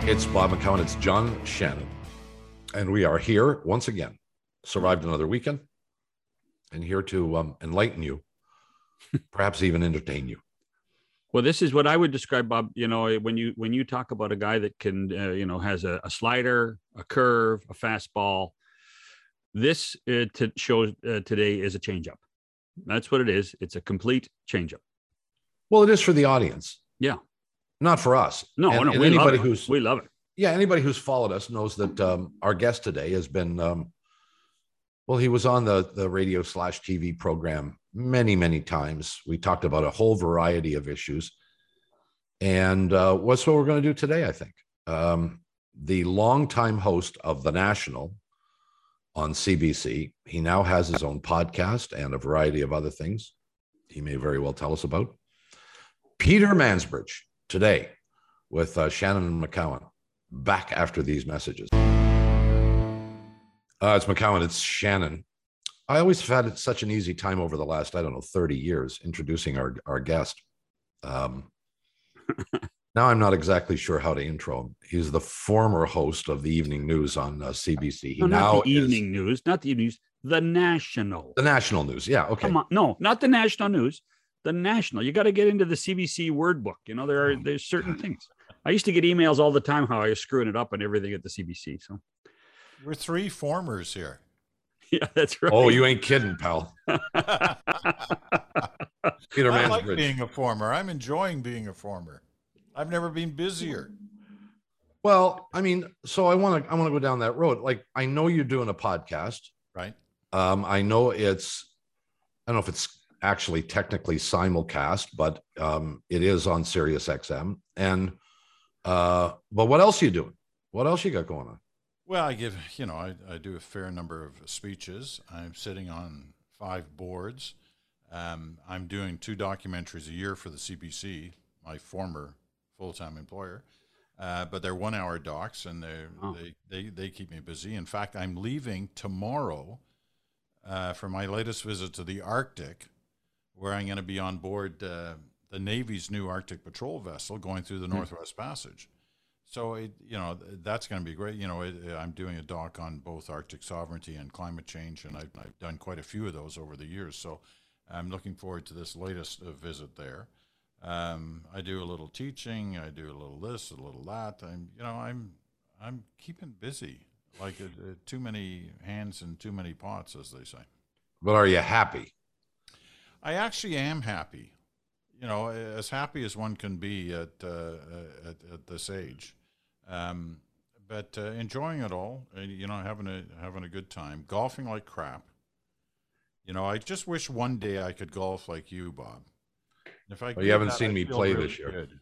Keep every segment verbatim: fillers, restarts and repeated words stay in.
It's Bob McCown. It's John Shannon. And we are here once again. Survived another weekend. And here to um, enlighten you, perhaps even entertain you. Well, this is what I would describe, Bob. You know, when you when you talk about a guy that can, uh, you know, has a, a slider, a curve, a fastball, this uh, to shows uh, today is a changeup. That's what it is. It's a complete changeup. Well, it is for the audience. Yeah. Not for us. No, and, no, and we anybody love it. who's we love it. Yeah, anybody who's followed us knows that um, our guest today has been, um, well, he was on the the radio slash T V program many, many times. We talked about a whole variety of issues. And uh, what's what we're going to do today, I think. Um, the longtime host of The National on C B C, he now has his own podcast and a variety of other things he may very well tell us about. Peter Mansbridge, today with uh, Shannon and McCown, back after these messages. Uh, it's McCown, it's Shannon. I always have had such an easy time over the last, I don't know, thirty years introducing our, our guest. Um, now I'm not exactly sure how to intro him. He's the former host of the evening news on uh, C B C. He no, now not the is evening news, not the evening news, the National. The National News, yeah, okay. Come on, no, not the National News, the National. You got to get into the C B C word book. You know, there are there's certain God. things. I used to get emails all the time how I was screwing it up and everything at the C B C. So we're three formers here. Yeah, that's right. Oh, you ain't kidding, pal. Peter I like Mansbridge. being a former. I'm enjoying being a former. I've never been busier. Well, I mean, so I want to I want to go down that road. Like, I know you're doing a podcast, right? Um, I know it's I don't know if it's actually technically simulcast, but um, it is on Sirius X M. And uh, but what else are you doing? What else you got going on? Well, I give you know I, I do a fair number of speeches. I'm sitting on five boards. Um, I'm doing two documentaries a year for the C B C, my former full-time employer. Uh, but they're one-hour docs, and they oh. they they they keep me busy. In fact, I'm leaving tomorrow uh, for my latest visit to the Arctic, where I'm going to be on board uh, the Navy's new Arctic patrol vessel going through the mm-hmm. Northwest Passage. So it, you know that's going to be great. You know, it, I'm doing a doc on both Arctic sovereignty and climate change, and I've, I've done quite a few of those over the years. So I'm looking forward to this latest uh, visit there. Um, I do a little teaching. I do a little this, a little that. I'm, you know, I'm, I'm keeping busy. Like uh, uh, too many hands and too many pots, as they say. But are you happy? I actually am happy. You know, as happy as one can be at uh, at, at this age. Um, but uh, enjoying it all. Uh, you know, having a having a good time. Golfing like crap. You know, I just wish one day I could golf like you, Bob. If I well, you haven't that, seen I'd me feel play really this year. Good.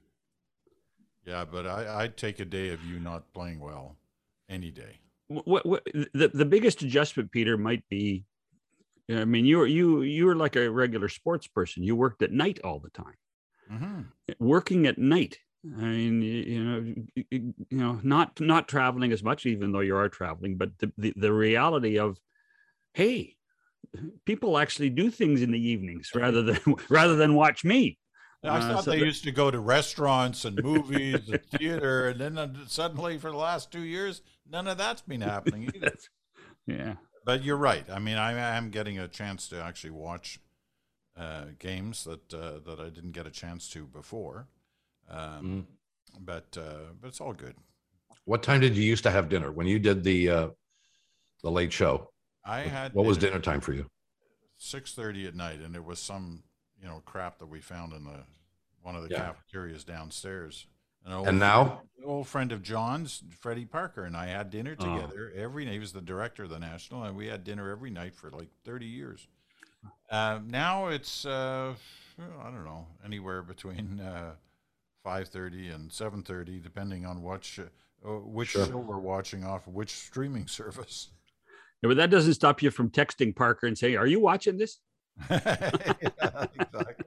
Yeah, but I, I'd take a day of you not playing well any day. What, what the the biggest adjustment, Peter, might be. I mean, you were you you were like a regular sports person. You worked at night all the time. Mm-hmm. Working at night. I mean, you know, you know, not not traveling as much, even though you are traveling, but the the, the reality of, hey, people actually do things in the evenings rather than rather than watch me. I uh, thought so they that, used to go to restaurants and movies and theater, and then suddenly for the last two years, none of that's been happening either. Yeah. But you're right. I mean, I am getting a chance to actually watch uh, games that uh, that I didn't get a chance to before. Um, mm. But uh, but it's all good. What time did you used to have dinner when you did the uh, the late show? I had. What was dinner time for you? Six thirty at night, and it was some you know crap that we found in the one of the yeah. cafeterias downstairs. An and now, friend, an old friend of John's, Freddie Parker, and I had dinner together oh. every night. He was the director of the National, and we had dinner every night for like thirty years. Uh, now it's uh, I don't know, anywhere between uh, five thirty and seven thirty, depending on what sh- uh, which sure. show we're watching off of which streaming service. Yeah, but that doesn't stop you from texting Parker and saying, "Are you watching this?" Yeah, exactly.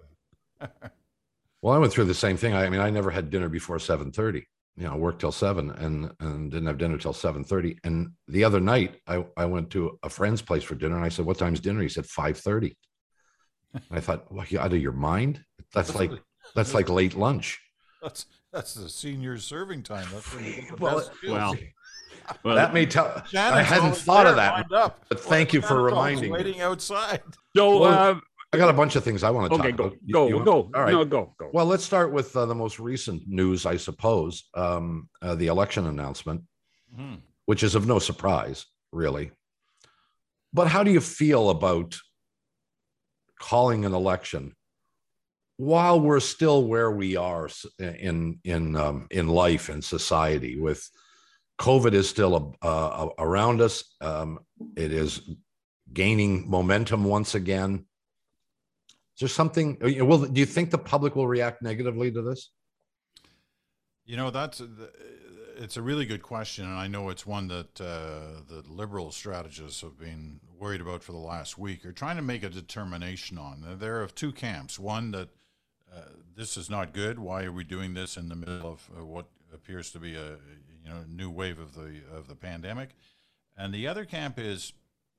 Well, I went through the same thing. I mean, I never had dinner before seven thirty. You know, worked till seven and and didn't have dinner till seven thirty. And the other night, I, I went to a friend's place for dinner, and I said, "What time's dinner?" He said, five thirty. I thought, well, you out of your mind? That's like that's like late lunch. That's that's the senior serving time. That's when you get the Well, best deals. Well, well, that may tell. I Shannon's hadn't always thought there, of that, lined up. but thank you for Shannon's always reminding me. waiting outside. so Well, uh, I got a bunch of things I want to okay, talk go, about. You- go, you want- go. All right. No, go, go. Well, let's start with uh, the most recent news, I suppose, um, uh, the election announcement, Mm-hmm. which is of no surprise, really. But how do you feel about calling an election while we're still where we are in in um, in life and society? With COVID is still uh, around us, um, it is gaining momentum once again. Is there something? Well, do you think the public will react negatively to this? You know, that's it's a really good question, and I know it's one that uh, the Liberal strategists have been worried about for the last week, or trying to make a determination on. They're of two camps. One, that uh, this is not good. Why are we doing this in the middle of uh, what appears to be a you know new wave of the of the pandemic? And the other camp is,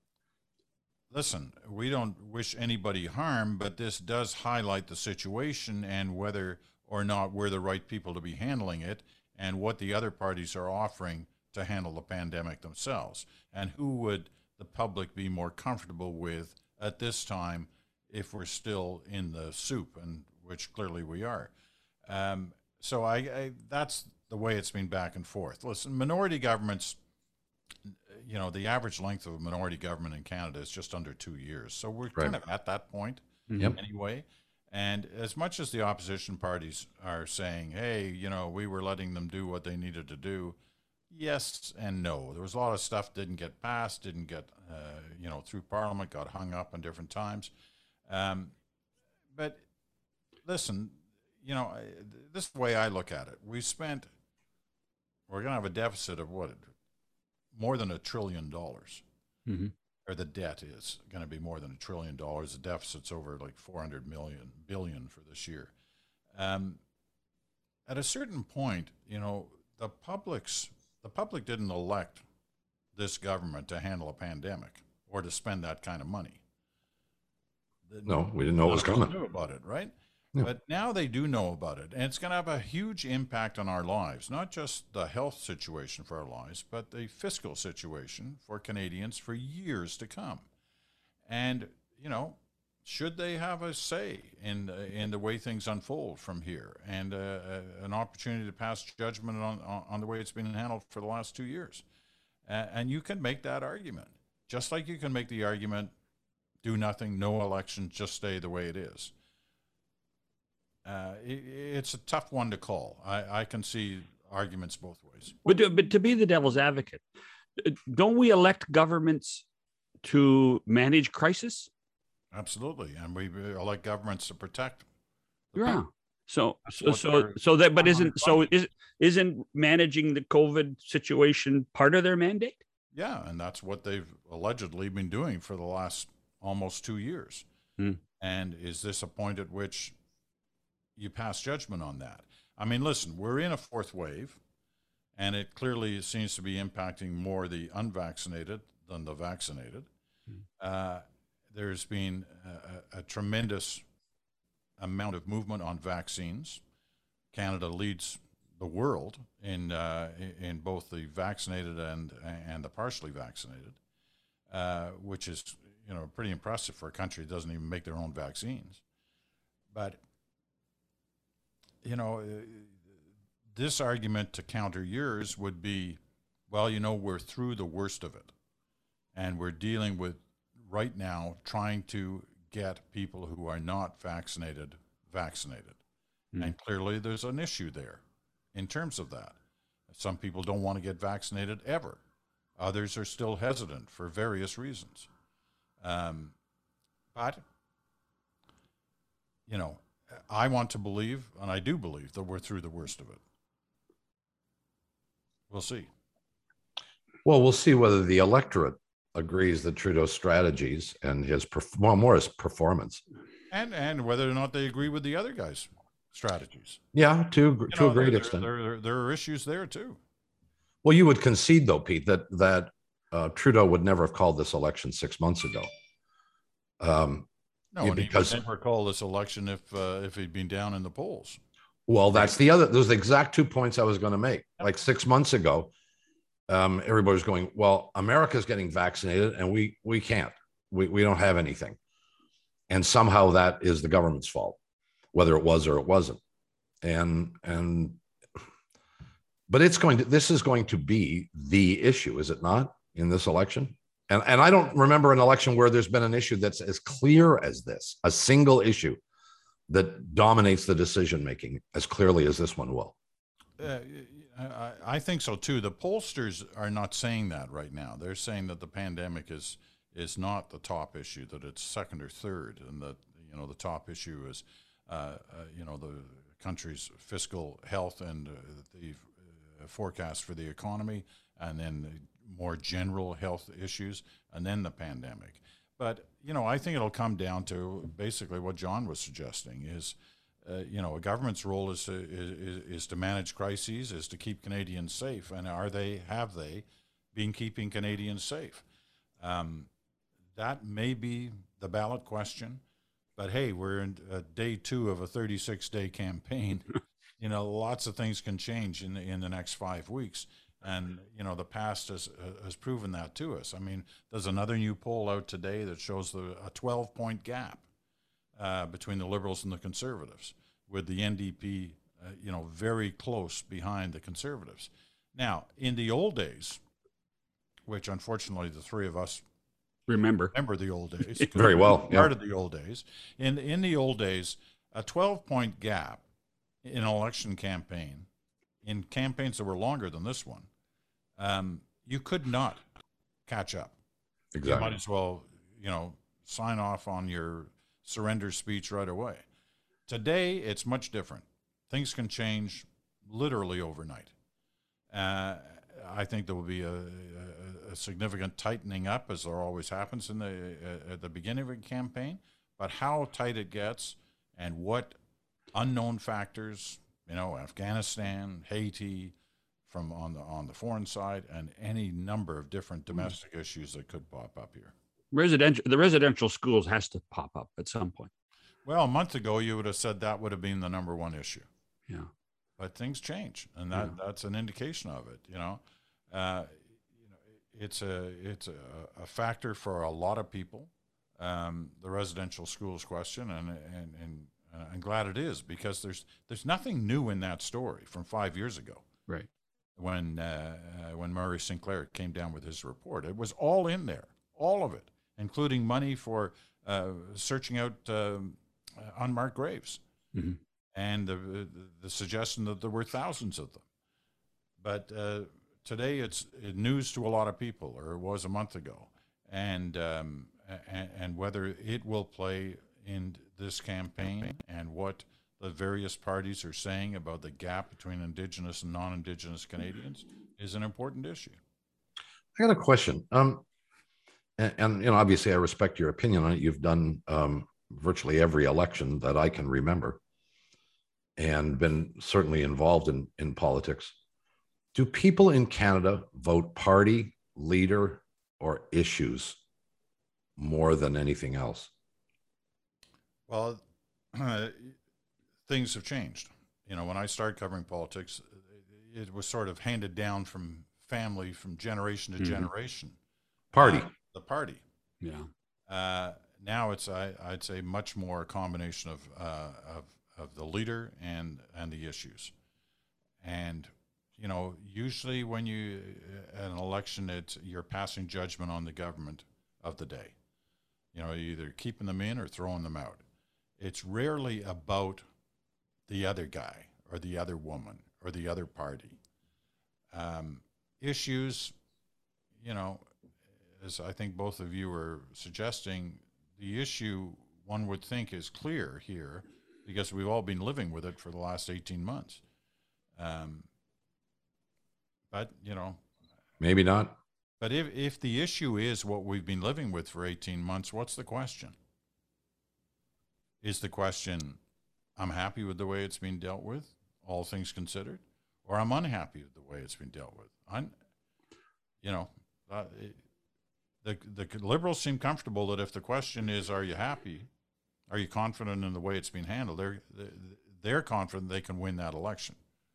listen, we don't wish anybody harm, but this does highlight the situation and whether or not we're the right people to be handling it, and what the other parties are offering to handle the pandemic themselves. And who would the public be more comfortable with at this time if we're still in the soup, and which clearly we are. Um, so I, I that's the way it's been back and forth. Listen, minority governments, you know, the average length of a minority government in Canada is just under two years. So we're Right. kind of at that point Yep. anyway. And as much as the opposition parties are saying, hey, you know, we were letting them do what they needed to do, yes and no. There was a lot of stuff didn't get passed, didn't get, uh, you know, through Parliament, got hung up in different times. Um, but listen, you know, this is the way I look at it. We spent, we're going to have a deficit of what, more than a trillion dollars. Mm-hmm. Or the debt is going to be more than a trillion dollars. The deficit's over like four hundred million billion for this year. Um, at a certain point, you know, the public's the public didn't elect this government to handle a pandemic or to spend that kind of money. No, we didn't know it was coming. Knew about it, right? Yeah. But now they do know about it, and it's going to have a huge impact on our lives, not just the health situation for our lives, but the fiscal situation for Canadians for years to come. And, you know, should they have a say in, uh, in the way things unfold from here, and uh, uh, an opportunity to pass judgment on, on, on the way it's been handled for the last two years? Uh, and you can make that argument, just like you can make the argument, do nothing, no election, just stay the way it is. Uh, it, it's a tough one to call. I, I can see arguments both ways. But to, but to be the devil's advocate, don't we elect governments to manage crisis? Absolutely, and we elect governments to protect. the Yeah. people. So That's so what so they're- so that but I'm isn't so fine. is isn't managing the COVID situation part of their mandate? Yeah, and that's what they've allegedly been doing for the last almost two years. Hmm. And is this a point at which you pass judgment on that? I mean, listen, we're in a fourth wave, and it clearly seems to be impacting more the unvaccinated than the vaccinated. Hmm. Uh, there's been a, a tremendous amount of movement on vaccines. Canada leads the world in uh, in both the vaccinated and and the partially vaccinated, uh, which is you know pretty impressive for a country that doesn't even make their own vaccines. But you know, this argument to counter yours would be, well, you know, we're through the worst of it, and we're dealing with right now trying to get people who are not vaccinated vaccinated, Mm. and clearly there's an issue there. In terms of that, some people don't want to get vaccinated ever. Others are still hesitant for various reasons. Um, but, you know, I want to believe, and I do believe, that we're through the worst of it. We'll see. Well, we'll see whether the electorate agrees that Trudeau's strategies and his perf- well, more his performance. And and whether or not they agree with the other guys' strategies. Yeah, to You to know, a great there, extent. There, there, there are issues there, too. Well, you would concede, though, Pete, that that uh, Trudeau would never have called this election six months ago. Um, No, Yeah, and because- he would never call this election if uh, if he'd been down in the polls. Well, that's the other, those are the exact two points I was going to make. Like six months ago, um, everybody's going, well, America's getting vaccinated and we, we can't, we, we don't have anything. And somehow that is the government's fault, whether it was or it wasn't. And, and, but it's going to, this is going to be the issue, is it not, in this election? And, and I don't remember an election where there's been an issue that's as clear as this, a single issue that dominates the decision-making as clearly as this one will. Uh, I, I think so too. The pollsters are not saying that right now. They're saying that the pandemic is is not the top issue, that it's second or third, and that, you know, the top issue is, uh, uh, you know, the country's fiscal health and uh, the uh, forecast for the economy, and then the more general health issues, and then the pandemic. But, you know, I think it'll come down to basically what John was suggesting is, uh, you know, a government's role is to, is, is to manage crises, is to keep Canadians safe. And are they, have they been keeping Canadians safe? Um, that may be the ballot question. But, hey, we're in uh, day two of a thirty-six day campaign. You know, lots of things can change in the, in the next five weeks. And, you know, the past has uh, has proven that to us. I mean, there's another new poll out today that shows the, a twelve point gap uh, between the Liberals and the Conservatives, with the N D P, uh, you know, very close behind the Conservatives. Now, in the old days, which unfortunately the three of us remember, remember the old days. Very well. Part Yep. of the old days. In, in the old days, a twelve point gap in an election campaign, in campaigns that were longer than this one, um, you could not catch up. Exactly. You might as well, you know, sign off on your surrender speech right away. Today, it's much different. Things can change literally overnight. Uh, I think there will be a, a, a significant tightening up, as there always happens in the uh, at the beginning of a campaign. But how tight it gets and what unknown factors, you know, Afghanistan, Haiti, from on the on the foreign side, and any number of different domestic mm. issues that could pop up here. Residential, the residential schools has to pop up at some point. Well, a month ago, you would have said that would have been the number one issue. Yeah, but things change, and that yeah. that's an indication of it. You know, uh, you know, it's a it's a, a factor for a lot of people. Um, the residential schools question, and and and. Uh, I'm glad it is, because there's there's nothing new in that story from five years ago. Right. When uh, uh, when Murray Sinclair came down with his report, it was all in there, all of it, including money for uh, searching out um, unmarked graves, mm-hmm. and the, the the suggestion that there were thousands of them. But uh, today it's news to a lot of people, or it was a month ago, and um, and, and whether it will play in this campaign and what the various parties are saying about the gap between Indigenous and non-Indigenous Canadians is an important issue. I got a question. Um, and, and, you know, obviously I respect your opinion on it. You've done um, virtually every election that I can remember and been certainly involved in, in politics. Do people in Canada vote party, leader, or issues more than anything else? Well, uh, things have changed. You know, when I started covering politics, it was sort of handed down from family, from generation to mm-hmm. generation. Party. Uh, the party. Yeah. Uh, now it's, I, I'd say, much more a combination of, uh, of of the leader and and the issues. And, you know, usually when you, an election, it's, you're passing judgment on the government of the day. You know, either keeping them in or throwing them out. It's rarely about the other guy or the other woman or the other party. Um, issues, you know, as I think both of you were suggesting, the issue one would think is clear here because we've all been living with it for the last eighteen months. Um, but, you know. Maybe not. But if, if the issue is what we've been living with for eighteen months, what's the question? Is the question, I'm happy with the way it's been dealt with, all things considered, or I'm unhappy with the way it's been dealt with? I'm, you know, uh, it, the the Liberals seem comfortable that if the question is, are you happy, are you confident in the way it's been handled, they're they're confident they can win that election.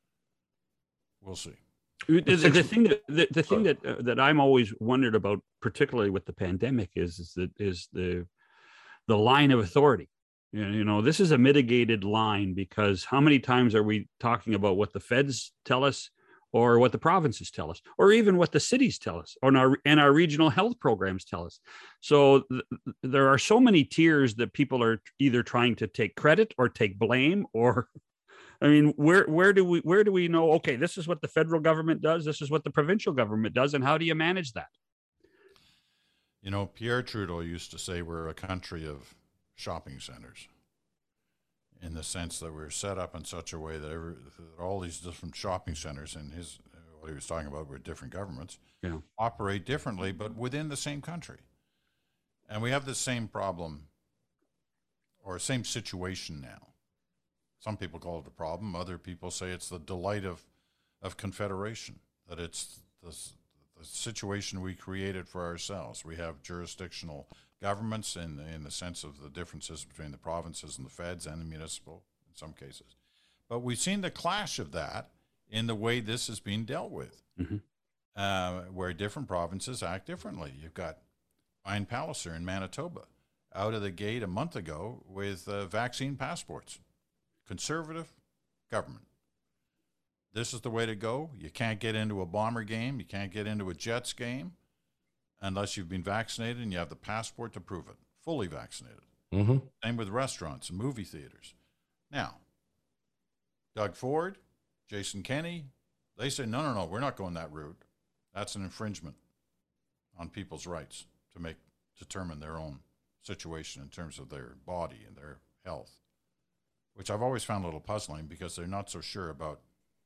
We'll see. The, the, the thing that the, the thing that uh, that I'm always wondered about, particularly with the pandemic, is is that is the the line of authority. You know, this is a mitigated line, because how many times are we talking about what the feds tell us, or what the provinces tell us, or even what the cities tell us, or our, and our regional health programs tell us? So th- there are so many tiers that people are either trying to take credit or take blame, or, I mean, where where do we where do we know? Okay, this is what the federal government does. This is what the provincial government does, and how do you manage that? You know, Pierre Trudeau used to say we're a country of shopping centers, in the sense that we're set up in such a way that, every, that all these different shopping centers, and his what he was talking about were different governments, yeah. operate differently, but within the same country. And we have the same problem, or same situation now. Some people call it a problem. Other people say it's the delight of, of confederation, that it's the, the situation we created for ourselves. We have jurisdictional governments in, in the sense of the differences between the provinces and the feds and the municipal in some cases. But we've seen the clash of that in the way this is being dealt with, mm-hmm. uh, where different provinces act differently. You've got Ryan Palliser in Manitoba out of the gate a month ago with uh, vaccine passports. Conservative government. This is the way to go. You can't get into a Bomber game. You can't get into a Jets game unless you've been vaccinated and you have the passport to prove it. Fully vaccinated. Mm-hmm. Same with restaurants and movie theaters. Now, Doug Ford, Jason Kenney, they say, no, no, no, we're not going that route. That's an infringement on people's rights to make determine their own situation in terms of their body and their health, which I've always found a little puzzling, because they're not so sure about,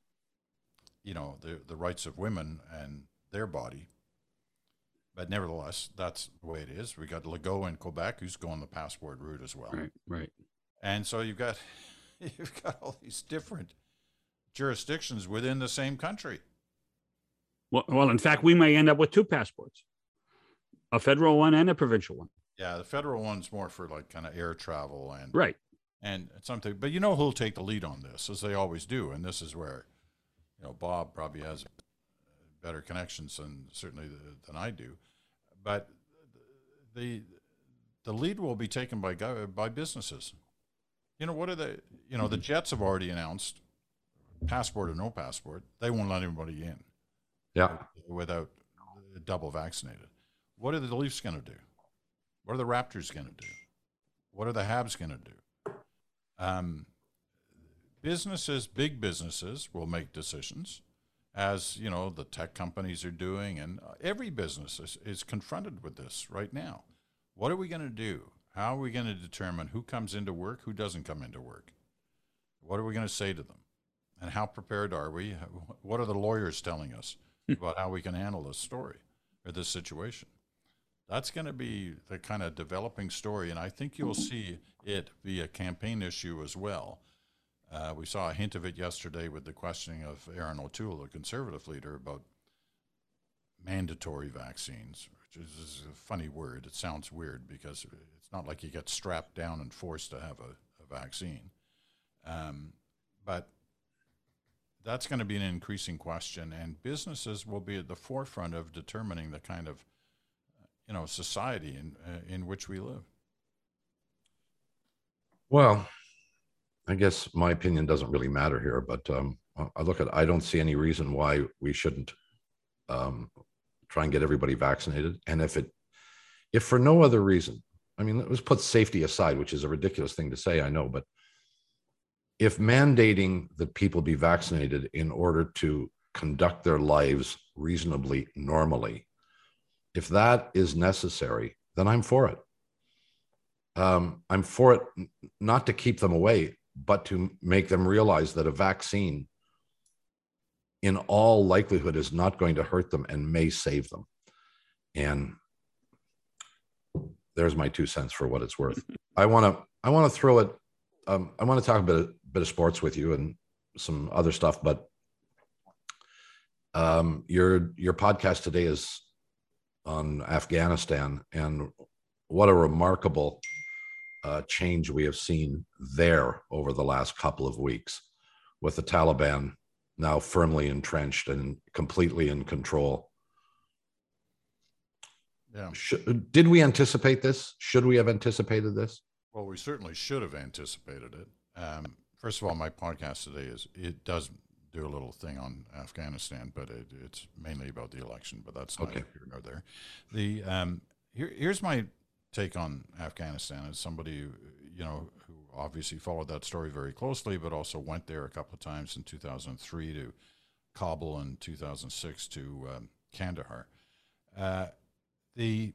you know, the the rights of women and their body. But nevertheless, that's the way it is. We got Legault in Quebec, who's going the passport route as well. Right, right. And so you've got you've got all these different jurisdictions within the same country. Well, well, in fact, we may end up with two passports, a federal one and a provincial one. Yeah, the federal one's more for like kind of air travel and right. And something, but you know who'll take the lead on this, as they always do, and this is where, you know, Bob probably has better connections than certainly the, than I do, but the the lead will be taken by by businesses. You know, what are the you know the Jets have already announced, passport or no passport, they won't let anybody in. Yeah, without double vaccinated. What are the Leafs going to do? What are the Raptors going to do? What are the Habs going to do? Um, businesses, big businesses will make decisions, as, you know, the tech companies are doing, and every business is, is confronted with this right now. What are we going to do? How are we going to determine who comes into work, who doesn't come into work? What are we going to say to them? And how prepared are we? What are the lawyers telling us about how we can handle this story or this situation? That's going to be the kind of developing story, and I think you'll see it be a campaign issue as well. Uh, we saw a hint of it yesterday with the questioning of Aaron O'Toole, the Conservative leader, about mandatory vaccines, which is, is a funny word. It sounds weird because it's not like you get strapped down and forced to have a, a vaccine. Um, but that's going to be an increasing question, and businesses will be at the forefront of determining the kind of you know, society in uh, in which we live. Well, I guess my opinion doesn't really matter here, but um, I look at, I don't see any reason why we shouldn't um, try and get everybody vaccinated. And if it, if for no other reason, I mean, let's put safety aside, which is a ridiculous thing to say, I know, but if mandating that people be vaccinated in order to conduct their lives reasonably normally, if that is necessary, then I'm for it. Um, I'm for it not to keep them away, but to make them realize that a vaccine in all likelihood is not going to hurt them and may save them. And there's my two cents for what it's worth. I want to I want to throw it. Um, I want to talk a bit, bit of sports with you and some other stuff, but um, your your podcast today is on Afghanistan, and what a remarkable uh, change we have seen there over the last couple of weeks, with the Taliban now firmly entrenched and completely in control. Yeah. Should, did we anticipate this? Should we have anticipated this? Well, we certainly should have anticipated it. Um, first of all, my podcast today is, it does do a little thing on Afghanistan, but it, it's mainly about the election, but that's not okay. here nor there. The, um, here, here's my take on Afghanistan as somebody who, you know, who obviously followed that story very closely, but also went there a couple of times in two thousand three to Kabul and two thousand six to um, Kandahar. Uh, the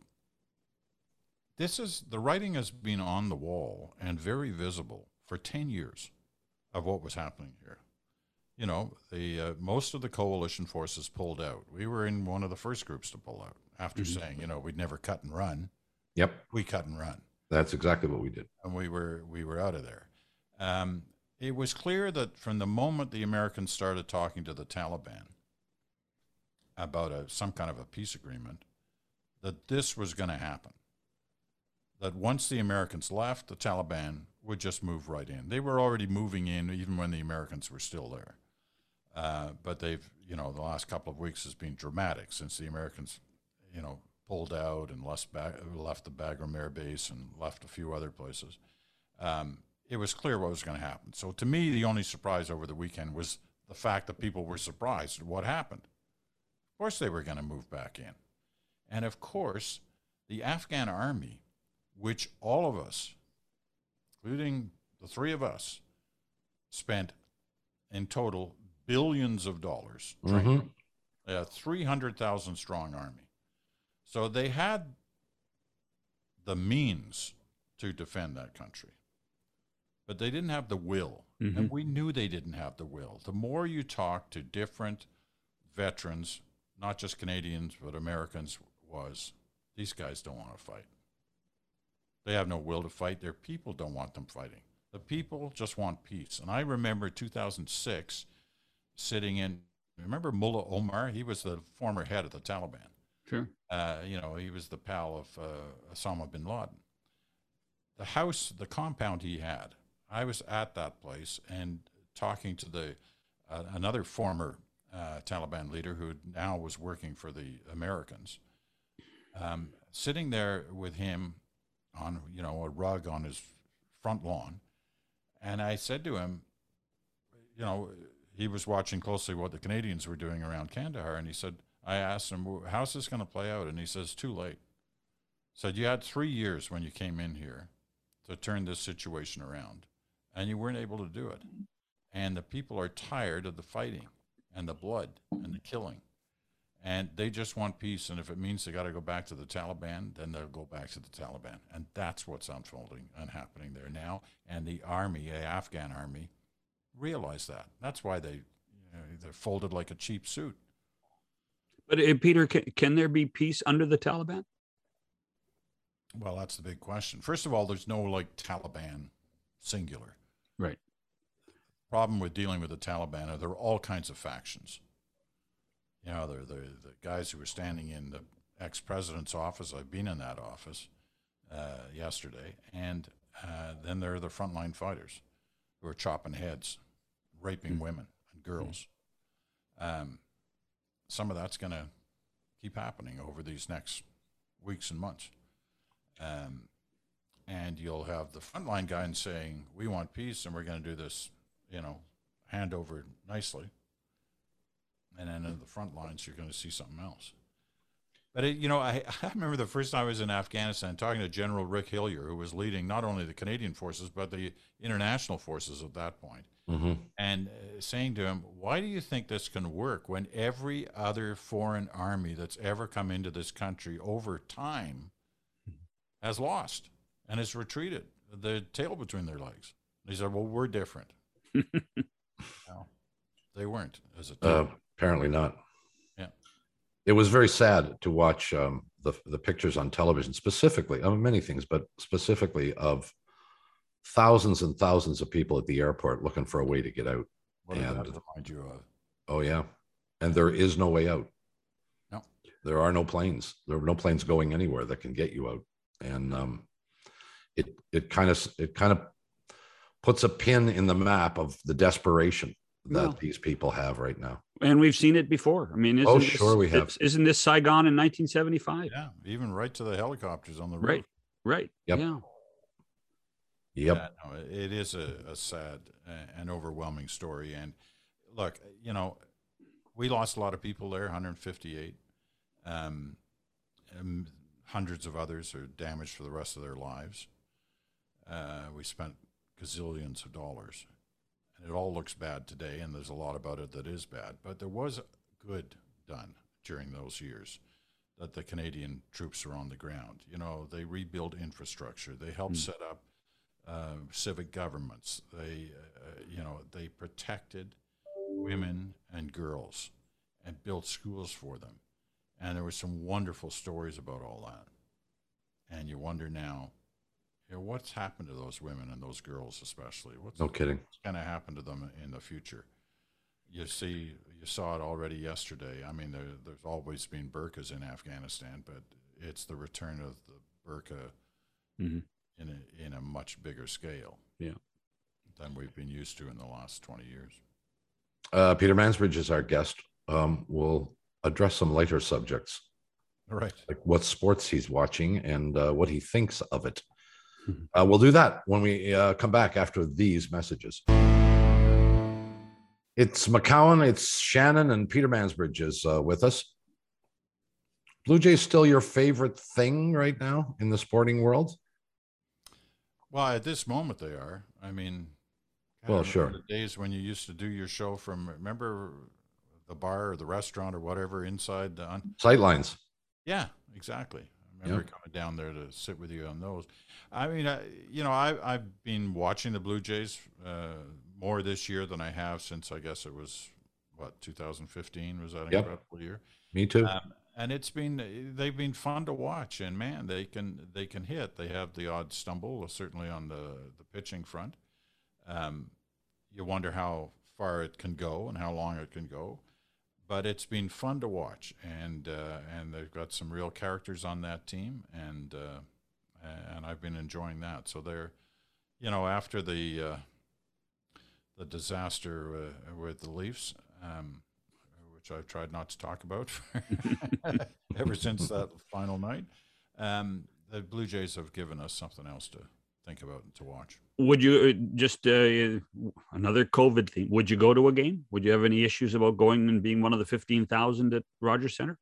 this is the writing has been on the wall and very visible for ten years of what was happening here. You know, the uh, most of the coalition forces pulled out. We were in one of the first groups to pull out after mm-hmm. saying, you know, we'd never cut and run. Yep, we cut and run. That's exactly what we did, and we were we were out of there. Um, it was clear that from the moment the Americans started talking to the Taliban about a, some kind of a peace agreement, that this was going to happen. That once the Americans left, the Taliban would just move right in. They were already moving in even when the Americans were still there. Uh, but they've, you know, the last couple of weeks has been dramatic since the Americans, you know, pulled out and left, left the Bagram Air Base and left a few other places. Um, it was clear what was going to happen. So to me, the only surprise over the weekend was the fact that people were surprised at what happened. Of course they were going to move back in. And of course, the Afghan army, which all of us, including the three of us, spent in total billions of dollars training, mm-hmm. a three hundred thousand strong army. So they had the means to defend that country, but they didn't have the will. Mm-hmm. And we knew they didn't have the will. The more you talk to different veterans, not just Canadians, but Americans, was these guys don't want to fight. They have no will to fight. Their people don't want them fighting. The people just want peace. And I remember two thousand six sitting in, remember Mullah Omar? He was the former head of the Taliban. Sure. Uh, you know, he was the pal of uh, Osama bin Laden. The house, the compound he had, I was at that place and talking to the uh, another former uh, Taliban leader who now was working for the Americans, um, sitting there with him on, you know, a rug on his front lawn. And I said to him, you know, he was watching closely what the Canadians were doing around Kandahar, and he said, I asked him, how's this going to play out? And he says, too late. Said, you had three years when you came in here to turn this situation around, and you weren't able to do it. And the people are tired of the fighting and the blood and the killing. And they just want peace, and if it means they got to go back to the Taliban, then they'll go back to the Taliban. And that's what's unfolding and happening there now. And the army, the Afghan army, realize that. That's why they, you know, they're folded like a cheap suit. But uh, Peter, can, can there be peace under the Taliban? Well, that's the big question. First of all, there's no like Taliban singular. Right. Problem with dealing with the Taliban are there are all kinds of factions. You know, they're the, the guys who were standing in the ex-president's office. I've been in that office uh, yesterday. And uh, then there are the frontline fighters who are chopping heads, raping mm-hmm. women and girls. Mm-hmm. Um, some of that's going to keep happening over these next weeks and months. Um, and you'll have the frontline guys saying, we want peace and we're going to do this, you know, hand over nicely. And then in the front lines, you're going to see something else. But, it, you know, I, I remember the first time I was in Afghanistan talking to General Rick Hillier, who was leading not only the Canadian forces, but the international forces at that point, mm-hmm. and uh, saying to him, why do you think this can work when every other foreign army that's ever come into this country over time has lost and has retreated, the tail between their legs? And he said, well, we're different. No, they weren't as a team. Uh, apparently not. Yeah. It was very sad to watch um, the the pictures on television, specifically, I mean, many things, but specifically of thousands and thousands of people at the airport looking for a way to get out. What did that remind you of? Oh, yeah. And there is no way out. No. There are no planes. There are no planes going anywhere that can get you out. And um, it it kind of it kind of puts a pin in the map of the desperation that Well, these people have right now. And we've seen it before. I mean, isn't Oh, this, sure we have. it's- Isn't this Saigon in nineteen seventy-five? Yeah, even right to the helicopters on the roof. Right. Right. Yep. Yeah. Yep. Yeah, no, it is a, a sad and overwhelming story. And look, you know, we lost a lot of people there, one hundred fifty-eight. Um, and hundreds of others are damaged for the rest of their lives. Uh, we spent gazillions of dollars. And it all looks bad today, and there's a lot about it that is bad. But there was good done during those years that the Canadian troops were on the ground. You know, they rebuilt infrastructure. They helped Mm. set up uh, civic governments. They, uh, you know, they protected women and girls and built schools for them. And there were some wonderful stories about all that. And you wonder now, you know, what's happened to those women and those girls especially? What's No kidding. What's going to happen to them in the future? You see, you saw it already yesterday. I mean, there, there's always been burqas in Afghanistan, but it's the return of the burqa Mm-hmm. in a, in a much bigger scale, Yeah. than we've been used to in the last twenty years. Uh, Peter Mansbridge is our guest. Um, we'll address some lighter subjects, All right. like what sports he's watching and uh, what he thinks of it. Mhm. Uh, we'll do that when we uh, come back after these messages. It's McCowan, it's Shannon, and Peter Mansbridge is uh, with us. Blue Jays still your favorite thing right now in the sporting world? Well, at this moment they are. I mean, God, Well, I remember sure. the days when you used to do your show from, remember the bar or the restaurant or whatever inside the, un- Sightlines. yeah, exactly. I remember Yep. coming down there to sit with you on those. I mean, I, you know, I, I've been watching the Blue Jays uh, more this year than I have since, I guess it was, what, two thousand fifteen was that Yep. incredible year? Me too. Um, and it's been they've been fun to watch, and man, they can they can hit. They have the odd stumble, certainly on the the pitching front. Um, you wonder how far it can go and how long it can go, but it's been fun to watch, and uh, and they've got some real characters on that team, and uh, and I've been enjoying that. So they're, you know, after the uh, the disaster uh, with the Leafs. Um, which I've tried not to talk about ever since that final night. Um, the Blue Jays have given us something else to think about and to watch. Would you uh, just uh, another COVID thing? Would you go to a game? Would you have any issues about going and being one of the fifteen thousand at Rogers Center?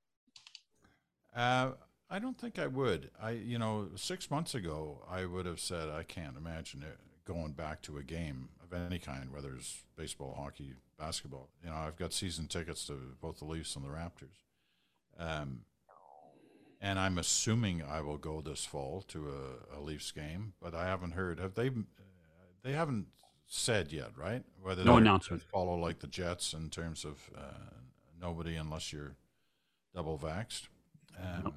Uh, I don't think I would. I, you know, six months ago, I would have said I can't imagine it going back to a game of any kind, whether it's baseball, hockey, basketball. You know, I've got season tickets to both the Leafs and the Raptors. Um, and I'm assuming I will go this fall to a, a Leafs game, but I haven't heard. Have they? Uh, they haven't said yet, right? Whether No they're announcement. gonna follow like the Jets in terms of uh, nobody unless you're double vaxxed. Um,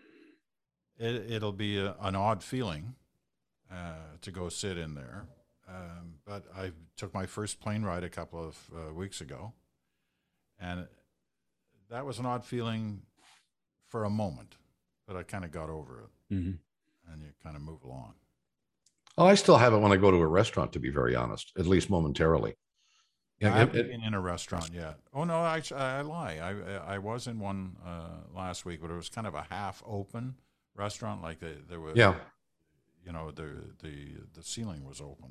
it, it'll be a, an odd feeling uh, to go sit in there. Um, but I took my first plane ride a couple of uh, weeks ago, and that was an odd feeling for a moment, but I kind of got over it, Mm-hmm. and you kind of move along. Oh, I still have it when I go to a restaurant, to be very honest, at least momentarily. I Yeah, haven't it- it- been in a restaurant yet. Oh no, I, I lie. I I was in one uh, last week, but it was kind of a half open restaurant. Like they, there were, yeah. you know, the the the ceiling was open.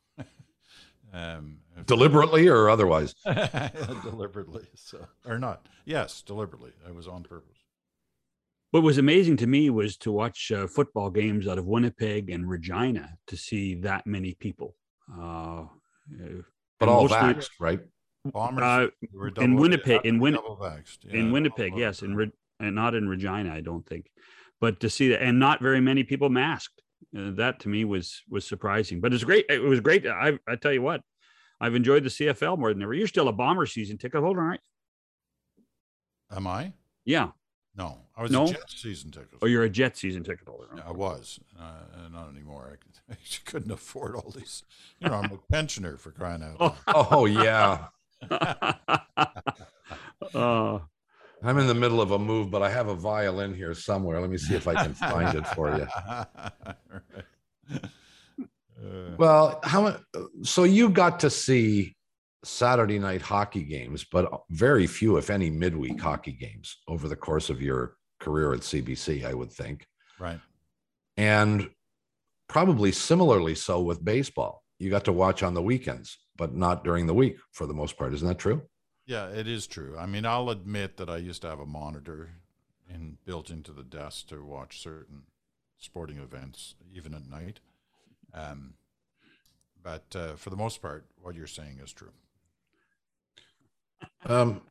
um, if- Deliberately or otherwise. deliberately, so or not? Yes, deliberately. It was on purpose. What was amazing to me was to watch uh, football games out of Winnipeg and Regina to see that many people. Uh, uh, But all mostly- vaxxed, right? Bombers Uh, were in double- Winnipeg- have to in be Win- double vaxxed. Yeah, in Winnipeg, double- yes, in Re- and not in Regina, I don't think. But to see that, and not very many people masked, uh, that to me was was surprising. But it's great. It was great. I I tell you what, I've enjoyed the C F L more than ever. You're still a Bomber season ticket holder, right? Am I? Yeah. No, I was No? a Jets season ticket. Or you're a Jet season ticket holder. Yeah, I was, uh, not anymore. I, I couldn't afford all these. You know, I'm a pensioner for crying out loud. Oh, yeah. uh, I'm in the middle of a move, but I have a violin here somewhere. Let me see if I can find it for you. Right. Well, how mu- so you got to see Saturday night hockey games, but very few, if any, midweek hockey games over the course of your career at C B C, I would think. Right. And probably similarly so with baseball. You got to watch on the weekends, but not during the week for the most part. Isn't that true? Yeah, it is true. I mean, I'll admit that I used to have a monitor in, built into the desk to watch certain sporting events, even at night. Um, but uh, for the most part, what you're saying is true. Um,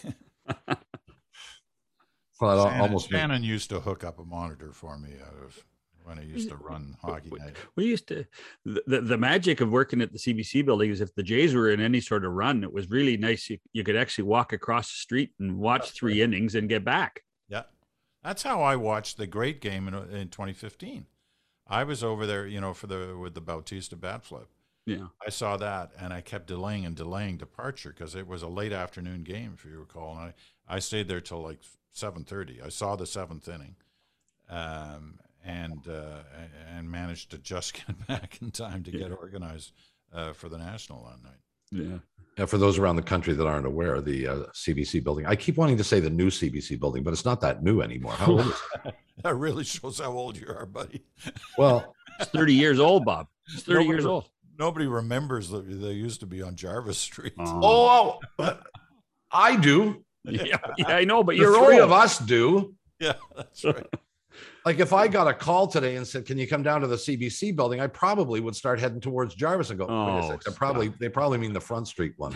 well, Shannon, almost me. Shannon used to hook up a monitor for me out of when I used to run hockey night. We used to, the, the, the magic of working at the C B C building is if the Jays were in any sort of run, it was really nice. You, you could actually walk across the street and watch three innings and get back. Yeah. That's how I watched the great game in, in twenty fifteen. I was over there, you know, for the, with the Bautista bat flip. Yeah. I saw that and I kept delaying and delaying departure because it was a late afternoon game, if you recall. And I, I stayed there till like seven thirty. I saw the seventh inning. Um, and uh, and managed to just get back in time to get yeah. organized uh, for the National that night. Yeah. Yeah, for those around the country that aren't aware, the uh, C B C building, I keep wanting to say the new C B C building, but it's not that new anymore. How old is it? That really shows how old you are, buddy. Well, it's thirty years old, Bob. It's thirty nobody, years old. Nobody remembers that they used to be on Jarvis Street. Oh, oh I do. Yeah, yeah, I know, but the you're three old. of us do. Yeah, that's right. Like if I got a call today and said, "Can you come down to the C B C building?" I probably would start heading towards Jarvis and go, oh, "Wait a sec, probably they probably mean the Front Street one."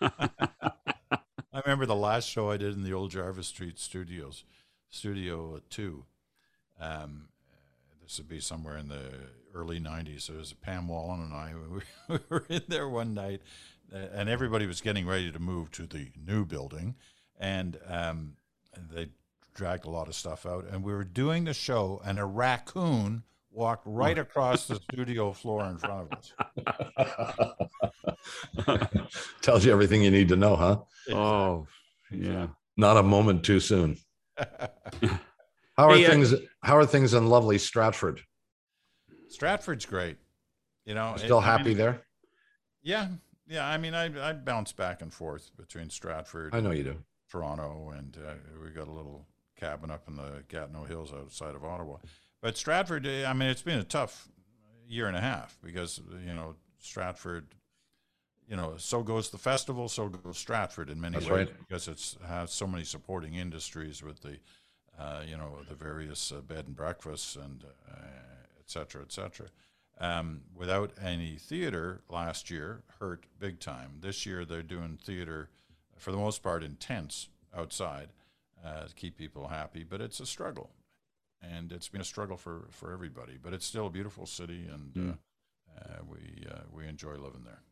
I remember the last show I did in the old Jarvis Street studios, Studio Two. Um, this would be somewhere in the early nineties. So it was Pam Wallen and I. We were in there one night, and everybody was getting ready to move to the new building, and um, they dragged a lot of stuff out, and we were doing the show, and a raccoon walked right across the studio floor in front of us. Tells you everything you need to know, huh? Oh, yeah. Not a moment too soon. How are hey, things? Uh, how are things in lovely Stratford? Stratford's great. You know, still it, happy I mean, there? Yeah, yeah. I mean, I I bounce back and forth between Stratford. I know you do. Toronto, and uh, we got a little cabin up in the Gatineau Hills outside of Ottawa. But Stratford, I mean, it's been a tough year and a half because, you know, Stratford, you know, so goes the festival, so goes Stratford in many That's ways right. because it's has so many supporting industries with the, uh, you know, the various uh, bed and breakfasts and uh, et cetera, et cetera. Um, without any theater last year, hurt big time. This year they're doing theater, for the most part, in tents outside. Uh, to keep people happy, but it's a struggle, and it's been a struggle for, for everybody. But it's still a beautiful city, and mm. uh, uh, we uh, we enjoy living there.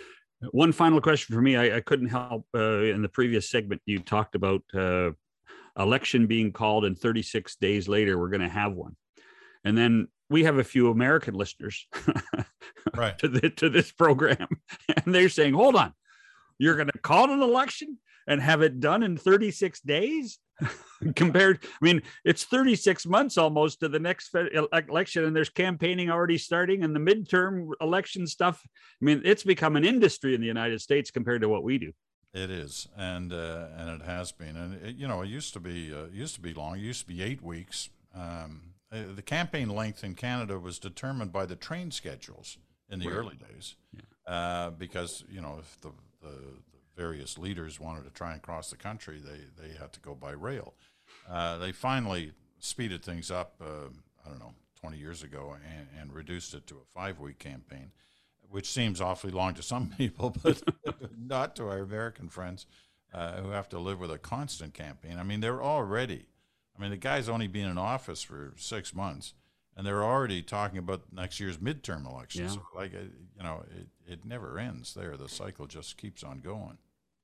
One final question for me: I, I couldn't help uh, in the previous segment you talked about uh, election being called, and thirty-six days later we're going to have one, and then we have a few American listeners, right, to the, to this program, and they're saying, "Hold on, you're going to call an election and have it done in thirty-six days?" Compared, I mean, it's thirty-six months almost to the next election, and there's campaigning already starting, and the midterm election stuff. I mean, it's become an industry in the United States compared to what we do. It is, and uh, and it has been, and it, you know, it used to be uh, used to be long. It used to be eight weeks. Um, the campaign length in Canada was determined by the train schedules in the right. early days, yeah. uh, because you know if the, the various leaders wanted to try and cross the country, they, they had to go by rail. Uh, they finally speeded things up, uh, I don't know, twenty years ago and, and reduced it to a five-week campaign, which seems awfully long to some people, but not to our American friends uh, who have to live with a constant campaign. I mean, they're already, I mean, the guy's only been in office for six months, and they're already talking about next year's midterm elections. Yeah. Like, you know, it, it never ends there. The cycle just keeps on going.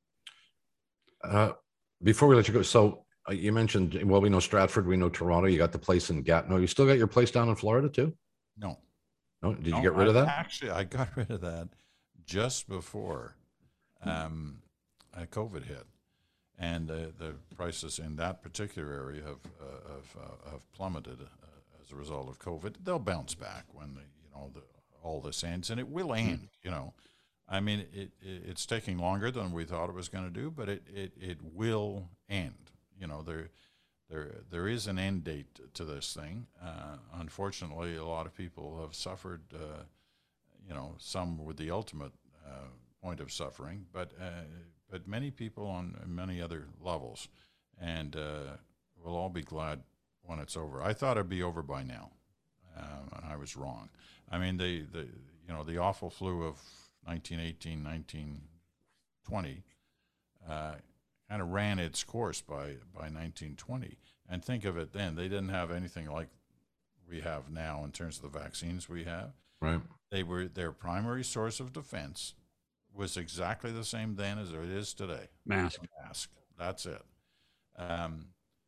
Uh, before we let you go, so uh, you mentioned, well, we know Stratford, we know Toronto, you got the place in Gatineau. You still got your place down in Florida too? No. No? Did no, you get rid I, of that? Actually, I got rid of that just before um, uh, COVID hit. And uh, the prices in that particular area have, uh, have, uh, have plummeted uh, as a result of COVID. They'll bounce back when the, you know, the all this ends, and it will end. Mm. You know, I mean, it, it it's taking longer than we thought it was going to do, but it, it, it will end. You know, there there there is an end date to this thing. Uh, unfortunately, a lot of people have suffered. Uh, you know, some with the ultimate uh, point of suffering, but uh, but many people on many other levels, and uh, we'll all be glad when it's over. I thought it'd be over by now, um, and I was wrong. I mean, the, the you know the awful flu of nineteen eighteen, nineteen twenty uh, kind of ran its course by by nineteen twenty. And think of it then; they didn't have anything like we have now in terms of the vaccines we have. Right. They were their primary source of defense was exactly the same then as it is today. Mask. Mask. That's it. Um,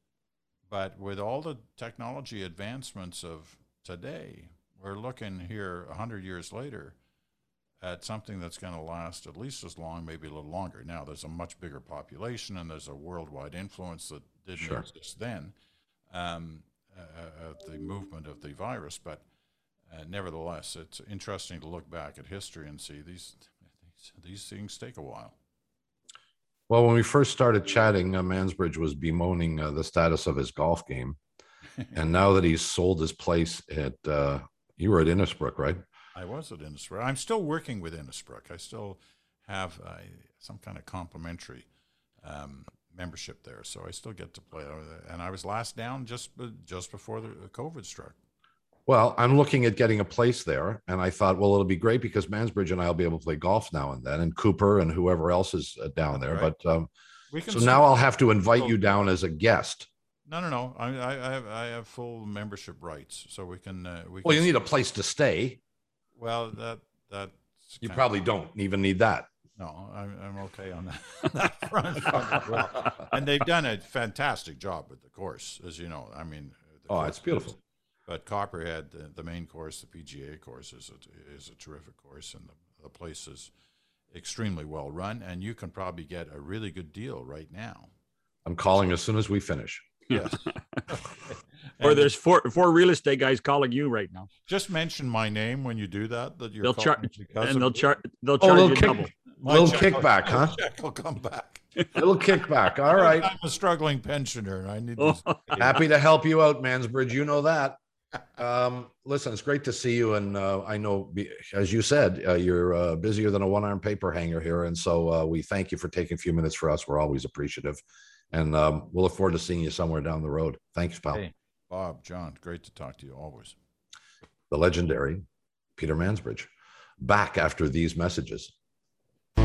but with all the technology advancements of today, we're looking here a hundred years later at something that's going to last at least as long, maybe a little longer. Now, there's a much bigger population and there's a worldwide influence that didn't Sure. exist then um, uh, at the movement of the virus. But uh, nevertheless, it's interesting to look back at history and see these these, these things take a while. Well, when we first started chatting, uh, Mansbridge was bemoaning uh, the status of his golf game. And now that he's sold his place at, uh, you were at Innisbrook, right? I was at Innisbrook. I'm still working with Innisbrook. I still have uh, some kind of complimentary um, membership there, so I still get to play. And I was last down just just before the COVID struck. Well, I'm looking at getting a place there, and I thought, well, it'll be great because Mansbridge and I'll be able to play golf now and then, and Cooper and whoever else is uh, down there. Right. But um, We can so still- now I'll have to invite you down as a guest. No, no, no. I, I, I have I have full membership rights, so we can. Uh, we Well, can you need a place to stay. Well, that that You probably don't even need that. No, I'm I'm okay on that, that front. front as well. And they've done a fantastic job with the course, as you know. I mean, the Oh, course it's beautiful. is- But Copperhead, the, the main course, the P G A course, is a, is a terrific course, and the, the place is extremely well run. And you can probably get a really good deal right now. I'm calling as soon as we finish. Yes. Or And there's four four real estate guys calling you right now. just mention my name when you do that. That you're They'll calling charge because and of they'll me. charge they'll Oh, charge little you kick, double. My little check- kickback, my huh? check will come back. Little kickback. All right. I'm a struggling pensioner, and I need Oh. these. Happy to help you out, Mansbridge. You know that. Um, listen, it's great to see you. And uh, I know, be- as you said, uh, you're uh, busier than a one-arm paper hanger here. And so uh, we thank you for taking a few minutes for us. We're always appreciative. And um, we'll look forward to seeing you somewhere down the road. Thanks, pal. Hey, Bob, John, great to talk to you always. The legendary Peter Mansbridge, back after these messages. Well,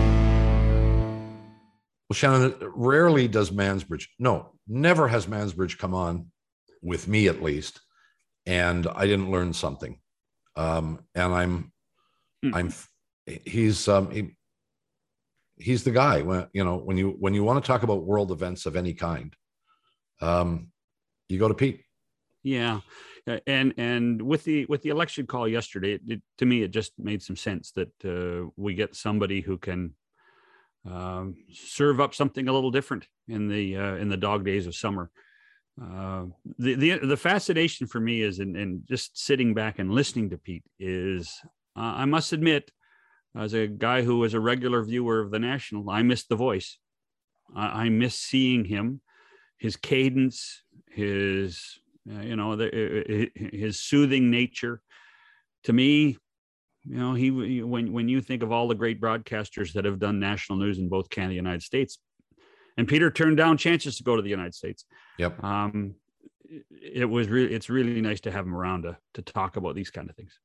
Shannon, rarely does Mansbridge, no, never has Mansbridge come on, with me at least, and I didn't learn something. Um, and I'm, Hmm. I'm, he's, um, he, he's the guy. When you know, when you when you want to talk about world events of any kind, um, you go to Pete. Yeah, Uh, and and with the with the election call yesterday, it, it, to me it just made some sense that uh, we get somebody who can um, serve up something a little different in the uh, in the dog days of summer. Uh, the the the fascination for me is in, in just sitting back and listening to Pete is uh, I must admit, as a guy who was a regular viewer of the National, I missed the voice. I, I miss seeing him, his cadence, his uh, you know the, his soothing nature. To me, you know, he when when you think of all the great broadcasters that have done national news in both Canada and the United States, and Peter turned down chances to go to the United States. Yep. Um, it was really it's really nice to have him around to to talk about these kind of things.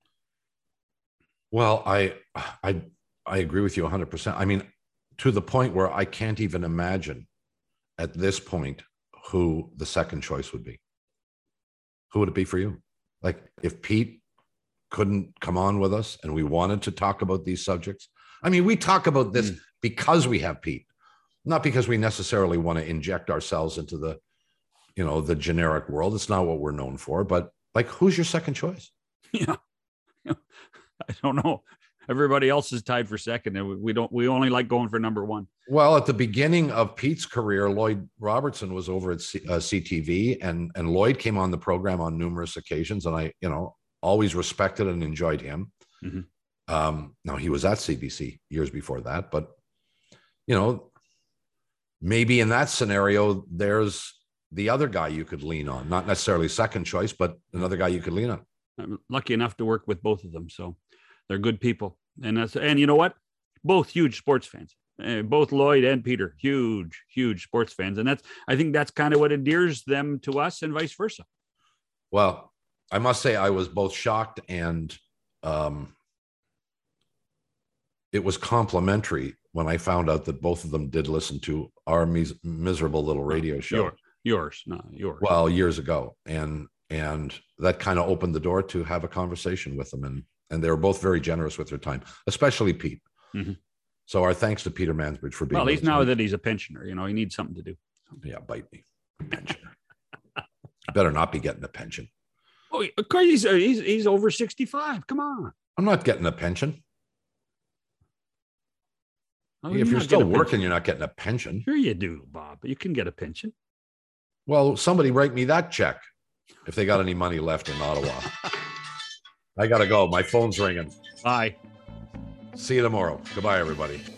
Well, I I I agree with you one hundred percent. I mean, to the point where I can't even imagine at this point who the second choice would be. Who would it be for you? Like if Pete couldn't come on with us and we wanted to talk about these subjects. I mean, we talk about this Mm. because we have Pete, not because we necessarily want to inject ourselves into the, you know, the generic world. It's not what we're known for, but like, who's your second choice? Yeah, I don't know. Everybody else is tied for second, and we- we don't. We only like going for number one. Well, at the beginning of Pete's career, Lloyd Robertson was over at C, uh, C T V, and and Lloyd came on the program on numerous occasions, and I, you know, always respected and enjoyed him. Mm-hmm. Um, now he was at C B C years before that, but you know, maybe in that scenario, there's the other guy you could lean on, not necessarily second choice, but another guy you could lean on. I'm lucky enough to work with both of them, so they're good people. And that's and you know what? Both huge sports fans. Uh, both Lloyd and Peter, huge, huge sports fans, and that's I think that's kind of what endears them to us, and vice versa. Well, I must say I was both shocked and um, it was complimentary when I found out that both of them did listen to our mis- miserable little radio show. Your, yours, not yours. Well, years ago, and and that kind of opened the door to have a conversation with them, and and they were both very generous with their time, especially Pete. Mm-hmm. So our thanks to Peter Mansbridge for being. Well, at least now that he's a pensioner, you know, he needs something to do. Yeah, bite me, pensioner. Better not be getting a pension. Oh, of course he's he's he's over sixty-five. Come on. I'm not getting a pension. Oh, if you're still working, you're not getting a pension. Sure you do, Bob. You can get a pension. Well, somebody write me that check if they got any money left in Ottawa. I got to go. My phone's ringing. Bye. See you tomorrow. Goodbye, everybody.